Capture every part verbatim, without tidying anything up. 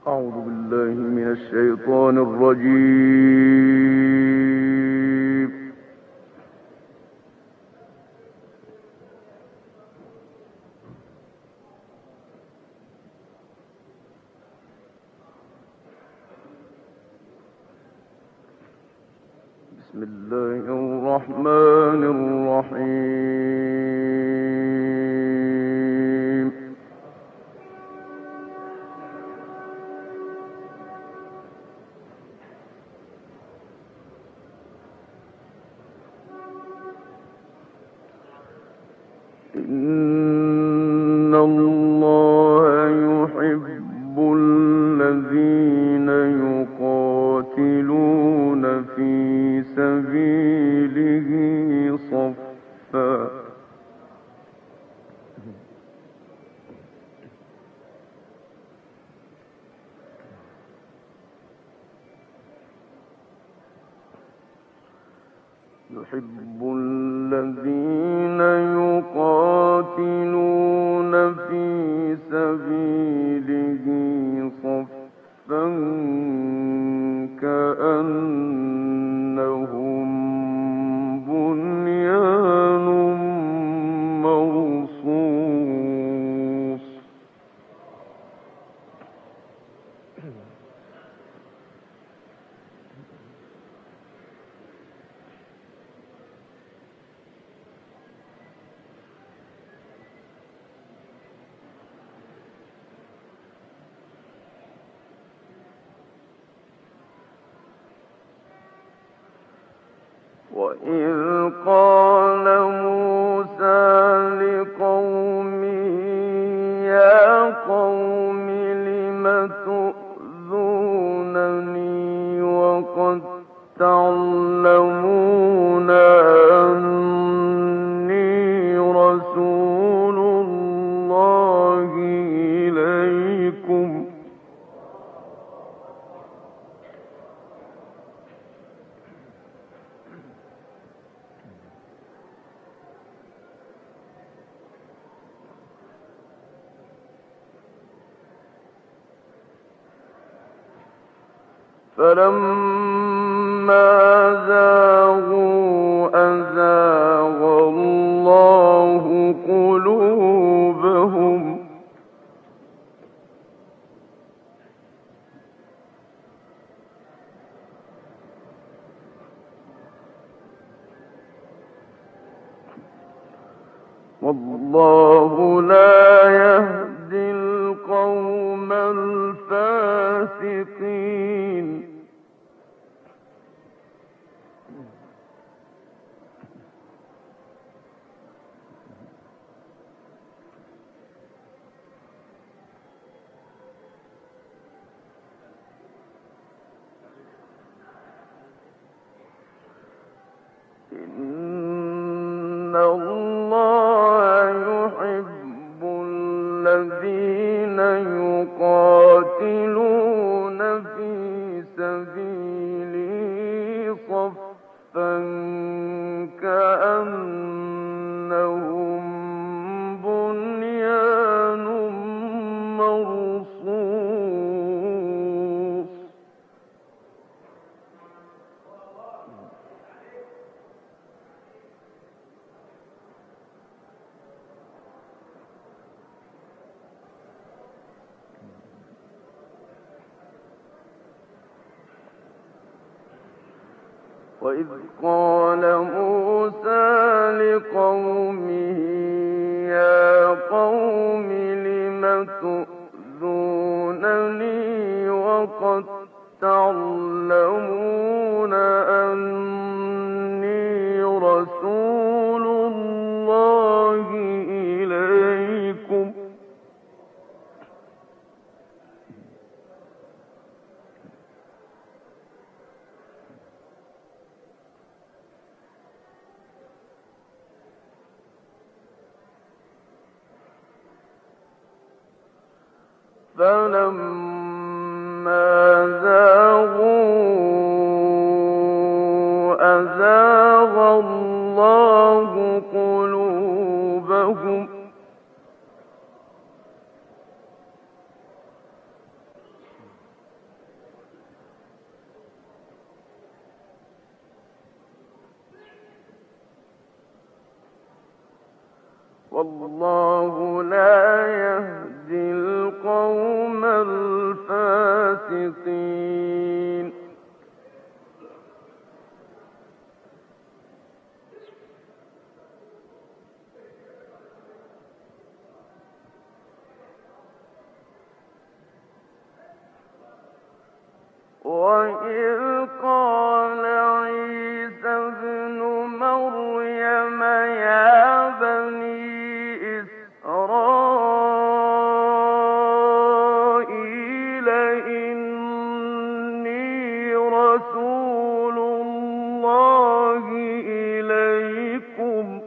أعوذ بالله من الشيطان الرجيم. بسم الله الرحمن الرحيم. إن الله يحب الذين يقاتلون في سبيله صفا يحب الذين يقاتلون في سبيله صفا كأنهم بنيان مرصوص. وإذ قال موسى لقومه يا قوم لم تؤذونني وقد تعلمون أني رسول الله إليكم فلما زاغوا أزاغ الله قلوبهم والله لا يهدي القوم الفاسقين. إن الله يحب الذين يقاتلون في سبيله صفا كأنهم بنيان مرصوص. وإذ قال موسى لقومه يا قوم لم تؤذونني وقد تعلمون أني رسول الله إليكم فلما زاغوا أزاغ الله قلوبهم والله لا يهدي القوم الفاسقين. وإذ قال عيسى ابن مريم يا بني إسرائيل إني رسول الله إليكم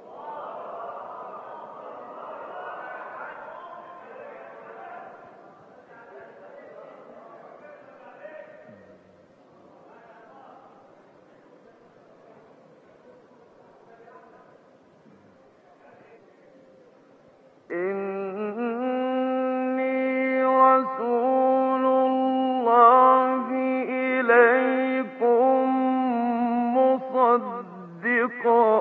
إني رسول الله إليكم مصدقا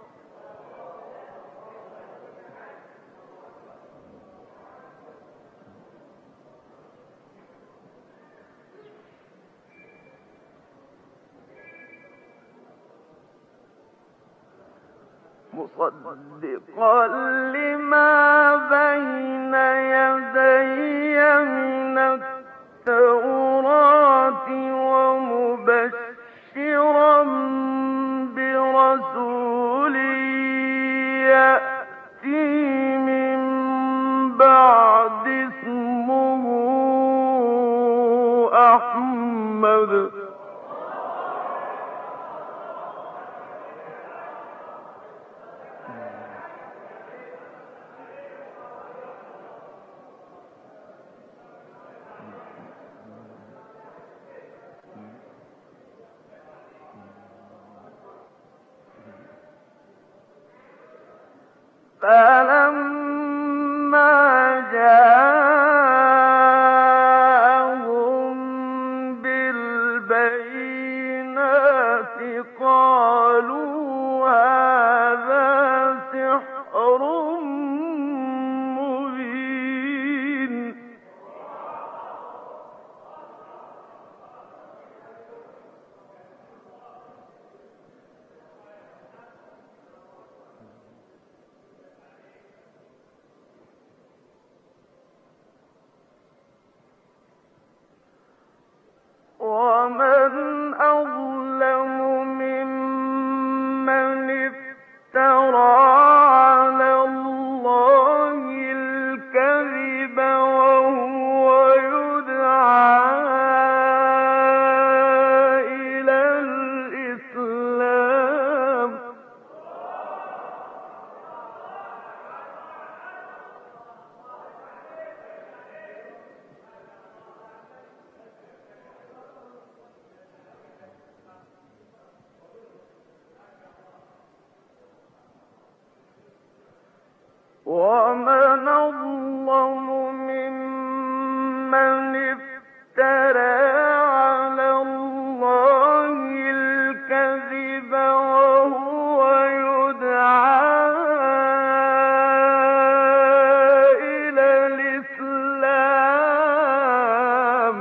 مصدقا لما بين يدي من التوراة ومبشرا برسول يأتي من بعد اسمه أحمد فلما جاءهم بالبينات قالوا هذا سحر مبين. ومن أظلم ممن افترى على الله الكذب وهو يدعى إلى الإسلام. ومن أظلم ممن افترى على الله الكذب وهو يدعى إلى الإسلام.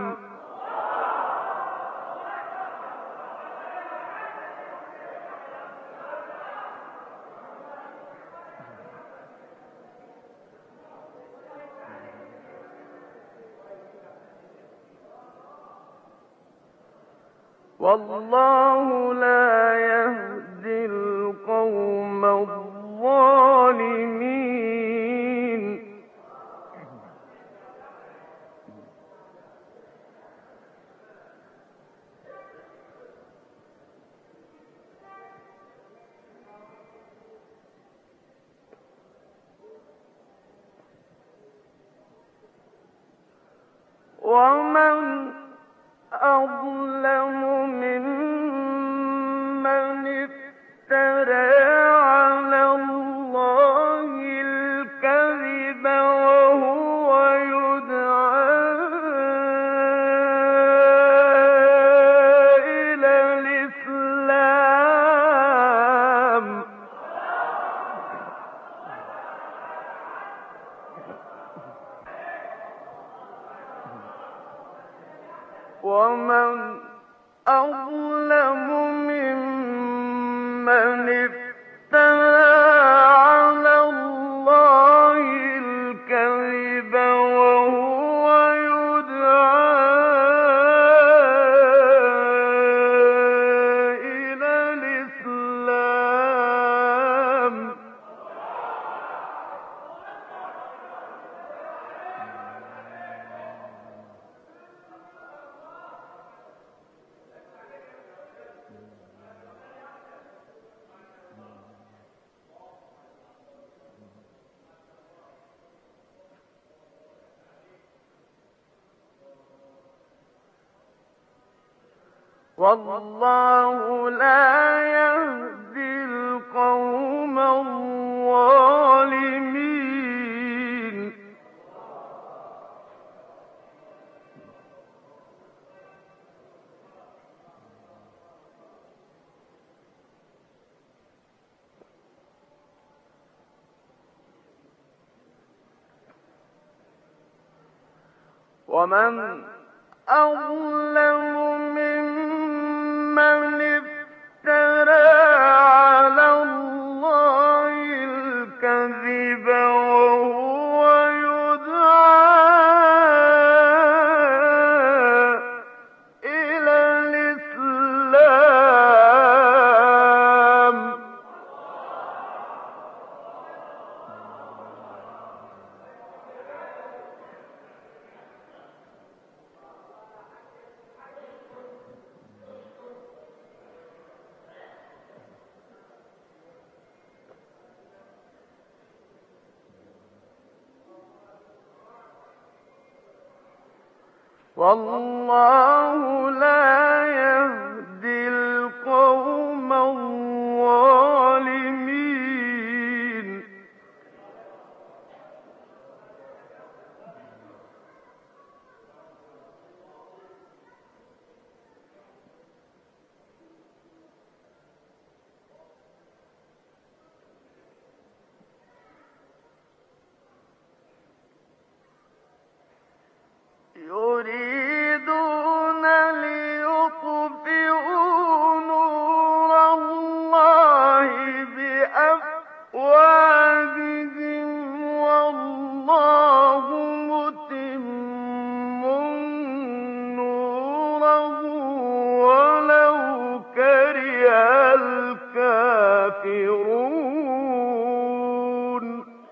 والله لا يهدي القوم الظالمين. ومن أظلم ممن افترى على الله الكذب وهو يدعى إلى الإسلام. ومن أظلم ممن افترى على الله الكذب وهو يدعى إلى الإسلام. والله لا يهدي القوم الظالمين. ومن أظلم ممن افترى على الله الكذب وهو يدعى إلى الإسلام. والله لا يهدي القوم الظالمين. يريدون ليطفئوا نور الله بأفواههم والله متم نوره ولو كره الكافرون.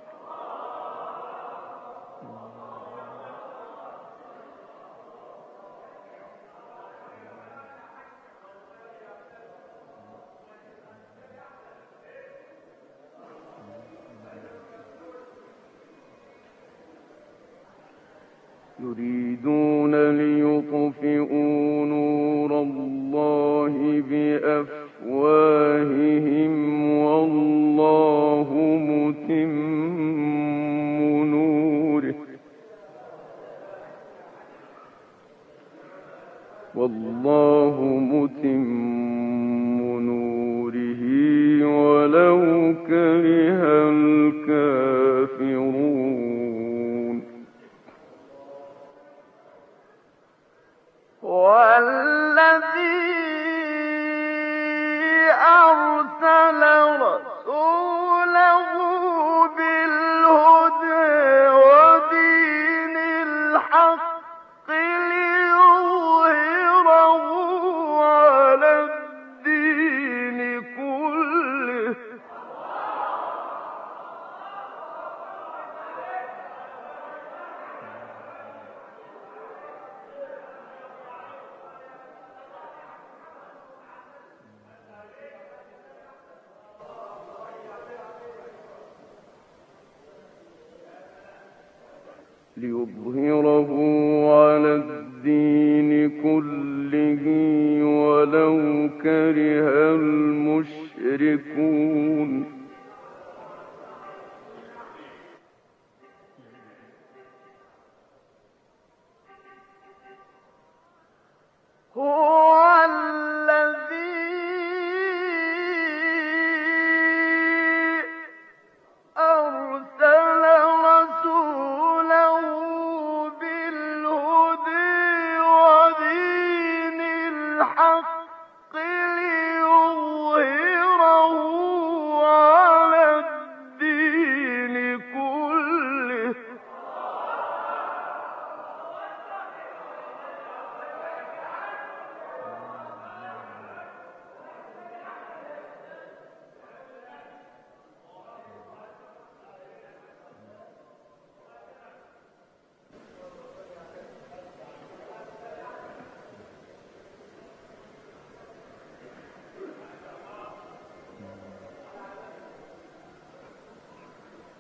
يريدون ليطفئوا نور الله بأفواههم والله متم نوره والله متم نوره ولو كره الكافرون. والذي أرسل رسوله بالهدى ودين الحق ليظهره على الدين كله ليظهره على الدين كله ولو كره المشركون. هو الذي أرسل رسوله بالهدى ودين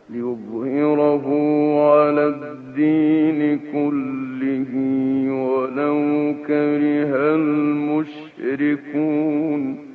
ليظهره على الدين كله ولو كره المشركون.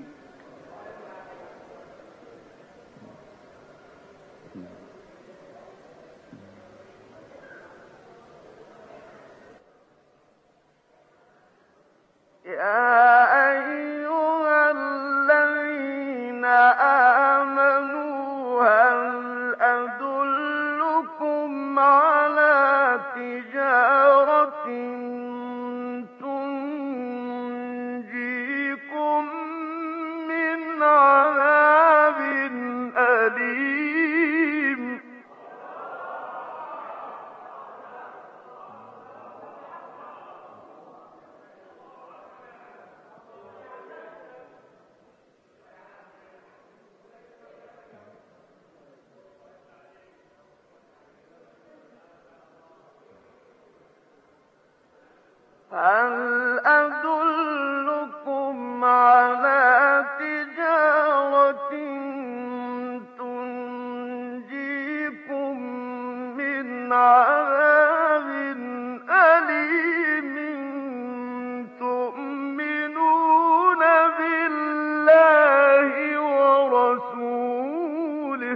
هل أدلكم على تجارة تنجيكم من عذاب أليم تؤمنون بالله ورسوله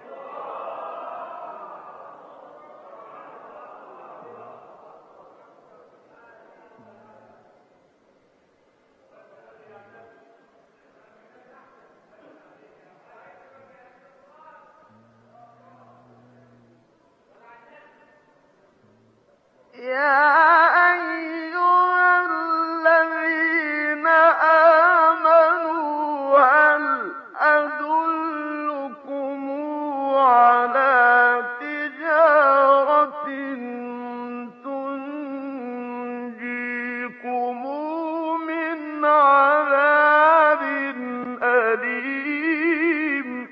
يا أيها الذين آمنوا هل أدلكم على تجارة تنجيكم من عذاب أليم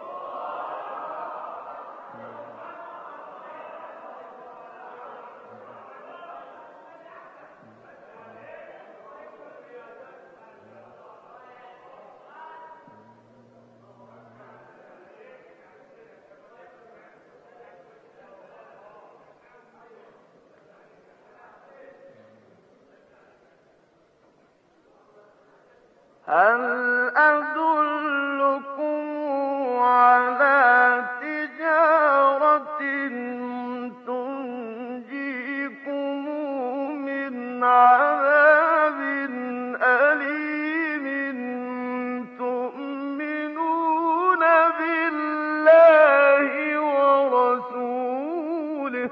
هل أدلكم على تجارة تنجيكم من عذاب أليم تؤمنون بالله ورسوله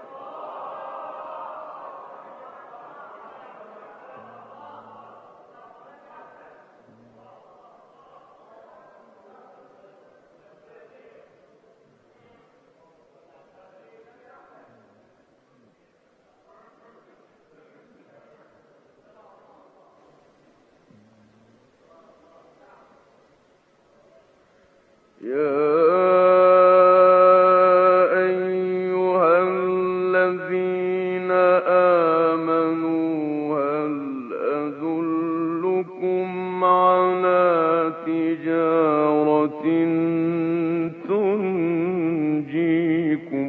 يا أيها الذين آمنوا هل أدلكم على تجارة تنجيكم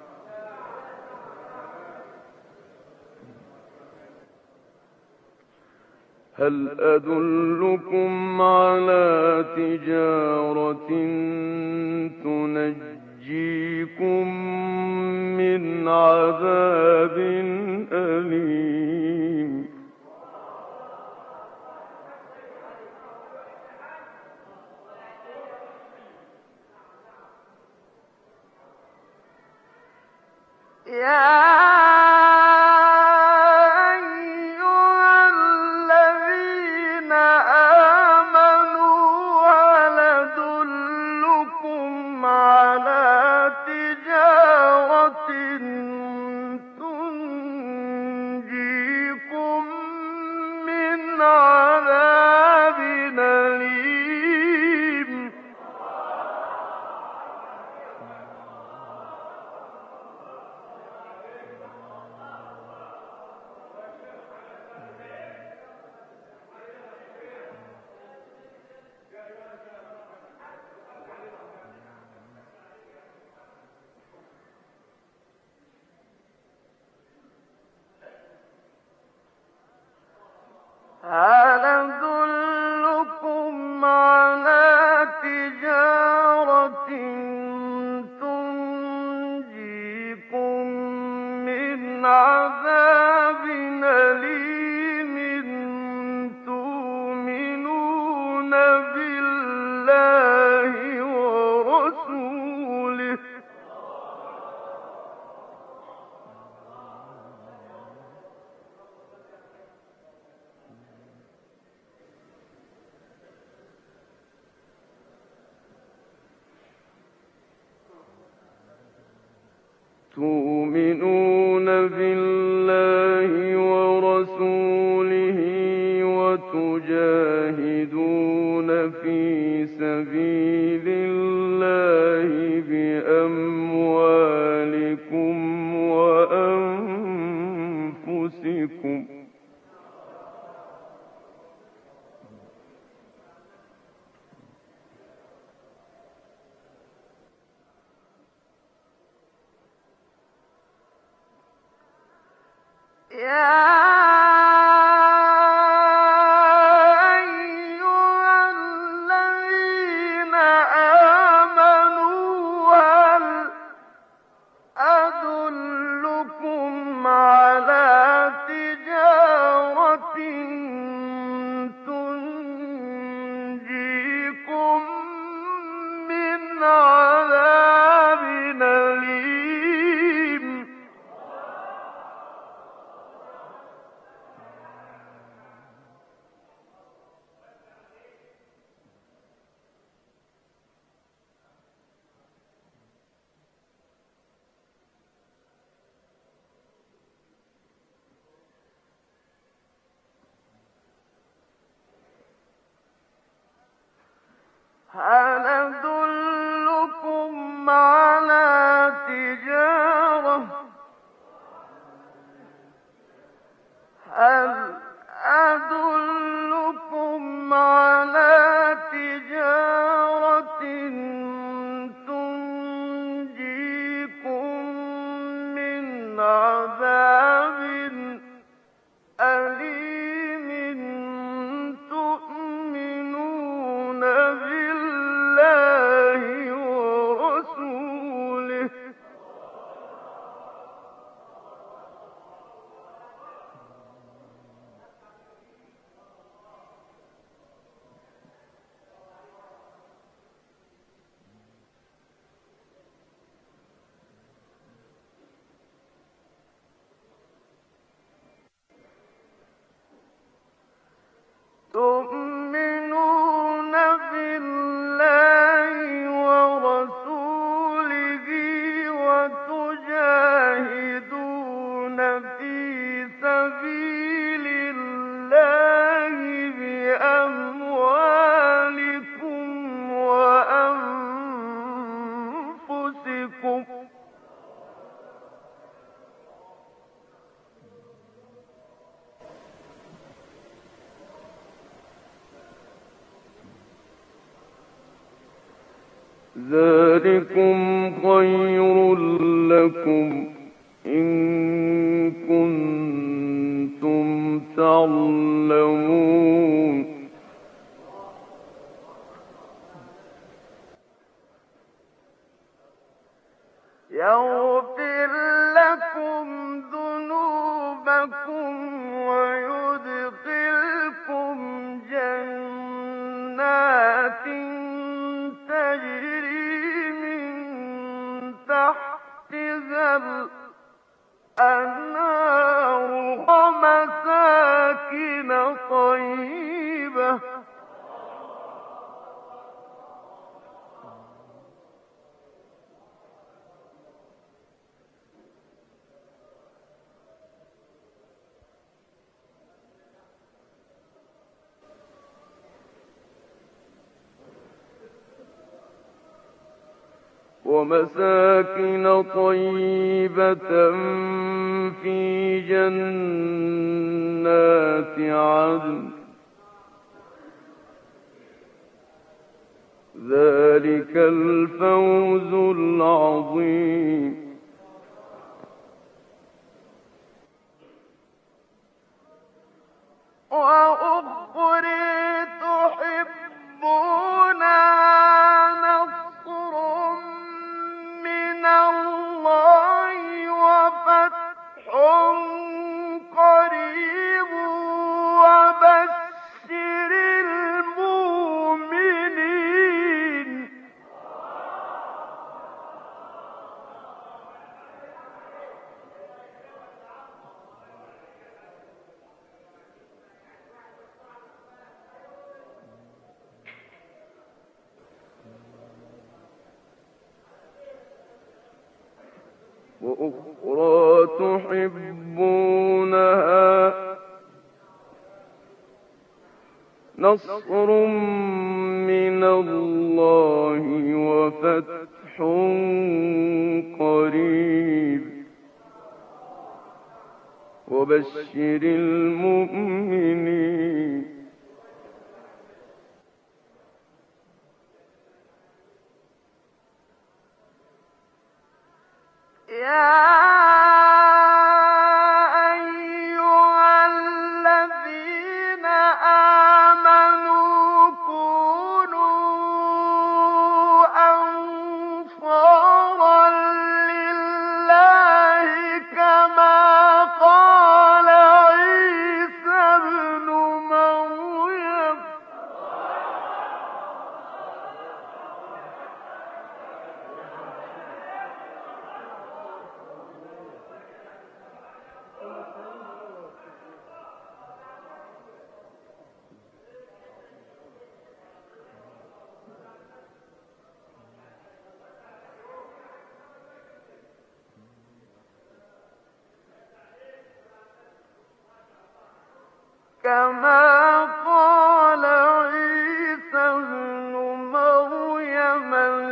هل أدلكم على تجارة تنجيكم من عذاب أليم يا تجارة تنجيكم هل أدلكم على تجارة تنجيكم من عذاب أليم تؤمنون بالله ورسوله تؤمنون بالله ورسوله وتجاهدون في سبيل الله بأموالكم وأنفسكم يا أيها الذين آمنوا هل أدلكم على تجارة تنجيكم من عذاب أليم هل أدلكم على تجارة هل أدلكم على تجارة تنجيكم من عذاب أليم تؤمنون بالله ورسوله تؤمنون بالله ورسوله وتجاهدون في سبيل الله بأموالكم وأنفسكم ذلكم خير لكم إن كنتم تعلمون يغفر لكم ذنوبكم ويدخلكم جنات تجري من تحتها الأنهار ومساكن طيبة ومساكن طيبة في جنات عدن ذلك الفوز العظيم وأخرى وأخرى تحبونها نصر من الله وفتح قريب وبشر المؤمنين يا كما قال عيسى ابن مريم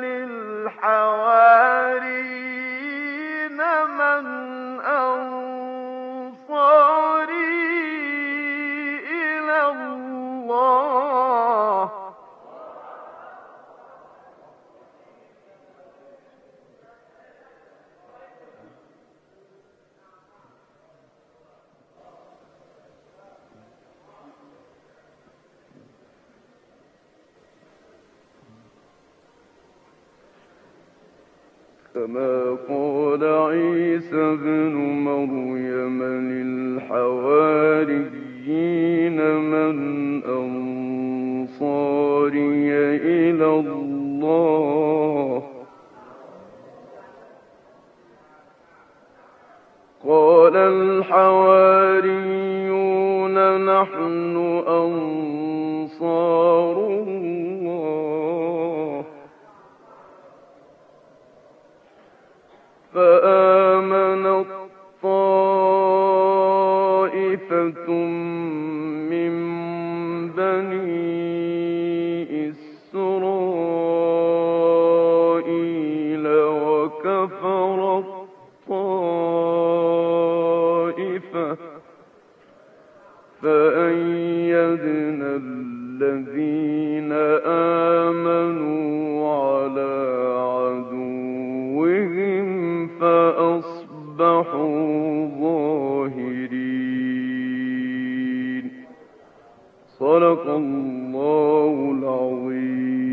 للحواريين من أنصاري إلى الله كما قال عيسى ابن مريم للحواريين من أنصاري إلى الله قال الحواريون نحن أنصار الله فآمنت طائفة من بني إسرائيل وكفرت طائفة فأيدنا الذين آمنوا على عدوهم فأصبحوا ظاهرين. صدق الله العظيم.